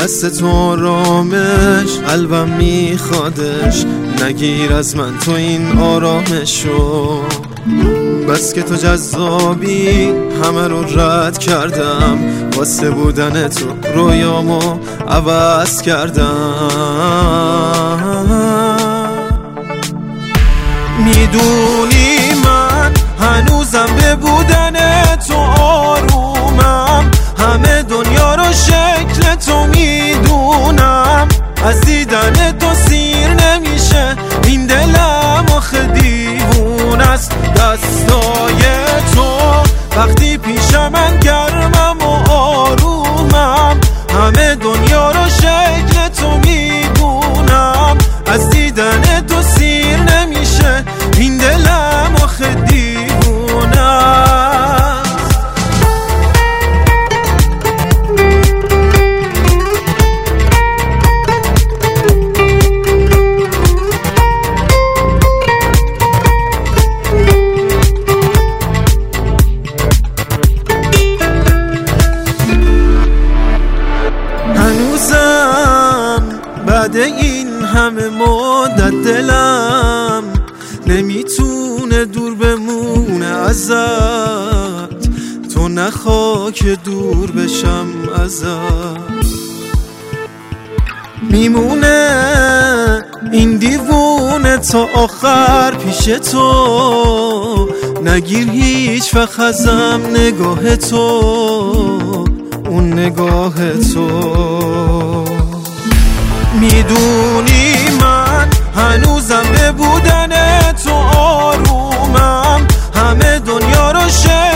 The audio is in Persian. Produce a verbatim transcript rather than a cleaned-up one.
دست تو آرامش قلبم میخوادش، نگیر از من تو این آرامشو. بس که تو جذابی همه رو رد کردم، واسه بودن تو رویامو عوض کردم. میدونی من هنوزم به بودن تو آرومم، همه دنیا رو شکل تو میدونم. از دیدن تو سیر نمیشه این دلم، آخه دیوون است دستای تو. وقتی پیش من گرمم و آرومم، همه دنیا رو شکل تو میدونم. از دیدن تو سیر نمیشه این دلم، آخه دیوون است. هنوزم بعد این همه مدت دلم نمیتونه دور بمونه ازت. تو نخوا که دور بشم ازت، میمونه این دیوونه تا آخر پیش تو. نگیر هیچ وقت ازم نگاه تو، اون نگاه تو. میدونی من هنوزم به بودن تو آرومم، همه دنیا رو شکل